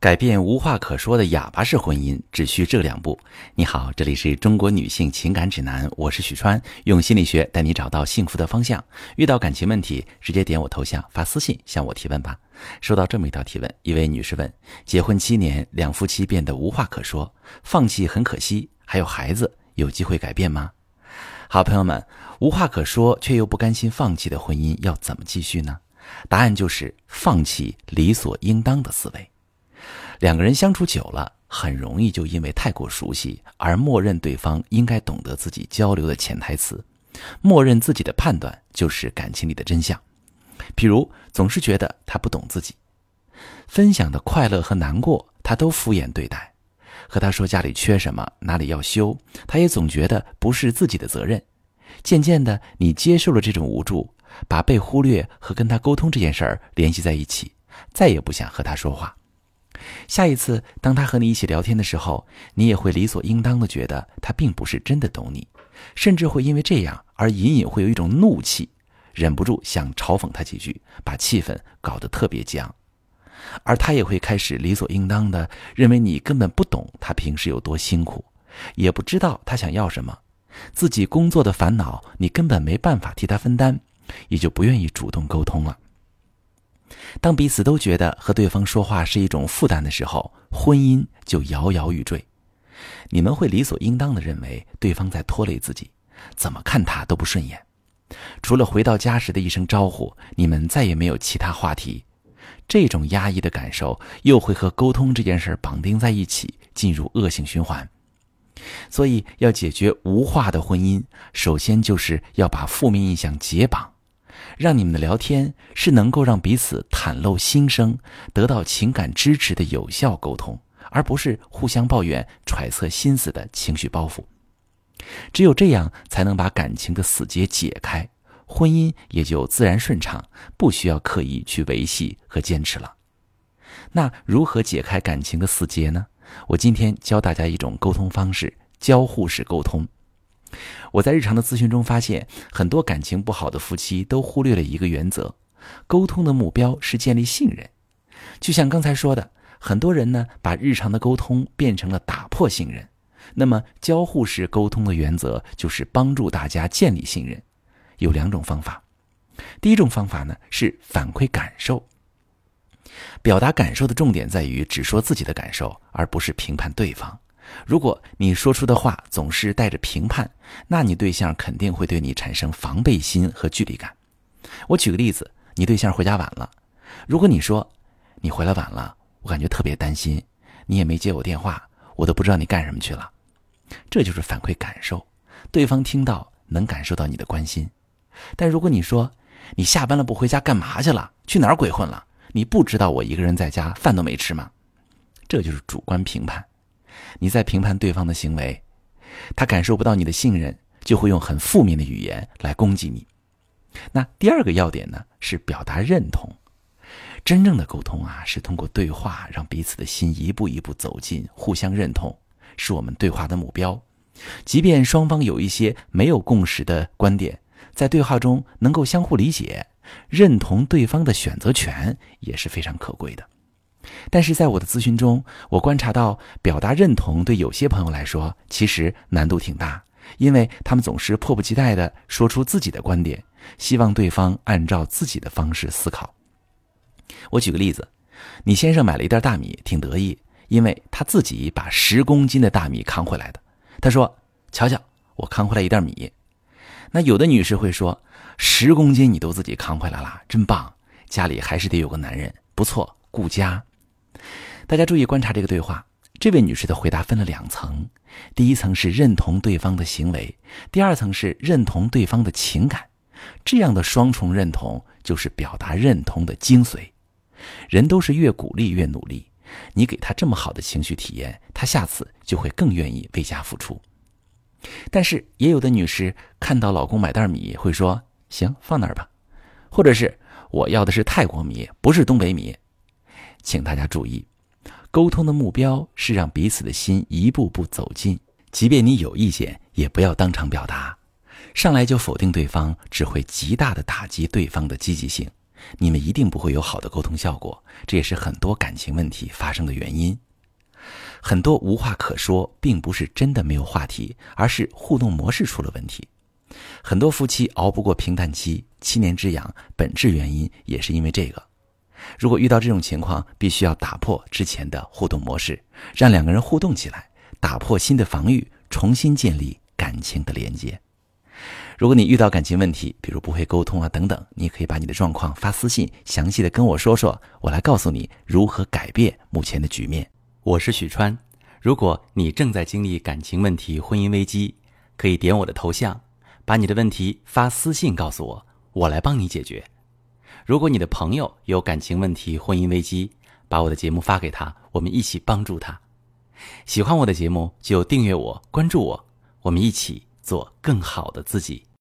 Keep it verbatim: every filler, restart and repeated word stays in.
改变无话可说的哑巴式婚姻，只需这两步。你好，这里是中国女性情感指南，我是许川，用心理学带你找到幸福的方向。遇到感情问题，直接点我头像发私信向我提问吧。收到这么一条提问，一位女士问：结婚七年，两夫妻变得无话可说，放弃很可惜，还有孩子，有机会改变吗？好朋友们，无话可说却又不甘心放弃的婚姻要怎么继续呢？答案就是放弃理所应当的思维。两个人相处久了，很容易就因为太过熟悉而默认对方应该懂得自己交流的潜台词，默认自己的判断就是感情里的真相。比如总是觉得他不懂自己，分享的快乐和难过他都敷衍对待，和他说家里缺什么哪里要修，他也总觉得不是自己的责任。渐渐的，你接受了这种无助，把被忽略和跟他沟通这件事儿联系在一起，再也不想和他说话。下一次当他和你一起聊天的时候，你也会理所应当的觉得他并不是真的懂你，甚至会因为这样而隐隐会有一种怒气，忍不住想嘲讽他几句，把气氛搞得特别僵。而他也会开始理所应当的认为你根本不懂他平时有多辛苦，也不知道他想要什么，自己工作的烦恼你根本没办法替他分担，也就不愿意主动沟通了。当彼此都觉得和对方说话是一种负担的时候，婚姻就摇摇欲坠。你们会理所应当地认为对方在拖累自己，怎么看他都不顺眼。除了回到家时的一声招呼，你们再也没有其他话题。这种压抑的感受又会和沟通这件事绑定在一起，进入恶性循环。所以要解决无话的婚姻，首先就是要把负面印象解绑，让你们的聊天是能够让彼此袒露心声，得到情感支持的有效沟通，而不是互相抱怨、揣测心思的情绪包袱。只有这样才能把感情的死结解开，婚姻也就自然顺畅，不需要刻意去维系和坚持了。那如何解开感情的死结呢？我今天教大家一种沟通方式，交互式沟通。我在日常的咨询中发现，很多感情不好的夫妻都忽略了一个原则，沟通的目标是建立信任。就像刚才说的，很多人呢把日常的沟通变成了打破信任。那么交互式沟通的原则就是帮助大家建立信任。有两种方法。第一种方法呢是反馈感受。表达感受的重点在于只说自己的感受，而不是评判对方。如果你说出的话总是带着评判，那你对象肯定会对你产生防备心和距离感。我举个例子，你对象回家晚了，如果你说你回来晚了，我感觉特别担心，你也没接我电话，我都不知道你干什么去了。这就是反馈感受，对方听到能感受到你的关心。但如果你说你下班了不回家干嘛去了，去哪儿鬼混了，你不知道我一个人在家饭都没吃吗？这就是主观评判。你在评判对方的行为，他感受不到你的信任，就会用很负面的语言来攻击你。那第二个要点呢，是表达认同。真正的沟通啊，是通过对话让彼此的心一步一步走近，互相认同，是我们对话的目标。即便双方有一些没有共识的观点，在对话中能够相互理解，认同对方的选择权也是非常可贵的。但是在我的咨询中，我观察到表达认同对有些朋友来说其实难度挺大，因为他们总是迫不及待地说出自己的观点，希望对方按照自己的方式思考。我举个例子，你先生买了一袋大米，挺得意，因为他自己把十公斤的大米扛回来的。他说，瞧瞧，我扛回来一袋米。那有的女士会说，十公斤你都自己扛回来了，真棒，家里还是得有个男人，不错，顾家。大家注意观察这个对话，这位女士的回答分了两层，第一层是认同对方的行为，第二层是认同对方的情感。这样的双重认同就是表达认同的精髓。人都是越鼓励越努力，你给他这么好的情绪体验，他下次就会更愿意为家付出。但是也有的女士看到老公买袋米会说，行，放那儿吧，或者是我要的是泰国米，不是东北米。请大家注意，沟通的目标是让彼此的心一步步走近，即便你有意见也不要当场表达，上来就否定对方只会极大的打击对方的积极性。 你们一定不会有好的沟通效果，这也是很多感情问题发生的原因。很多无话可说，并不是真的没有话题，而是互动模式出了问题。很多夫妻熬不过平淡期，七年之痒，本质原因也是因为这个。如果遇到这种情况，必须要打破之前的互动模式，让两个人互动起来，打破新的防御，重新建立感情的连接。如果你遇到感情问题，比如不会沟通啊等等，你可以把你的状况发私信，详细的跟我说说，我来告诉你如何改变目前的局面。 我是许川，如果你正在经历感情问题、婚姻危机，可以点我的头像，把你的问题发私信告诉我，我来帮你解决。如果你的朋友有感情问题、婚姻危机，把我的节目发给他，我们一起帮助他。喜欢我的节目就订阅我、关注我，我们一起做更好的自己。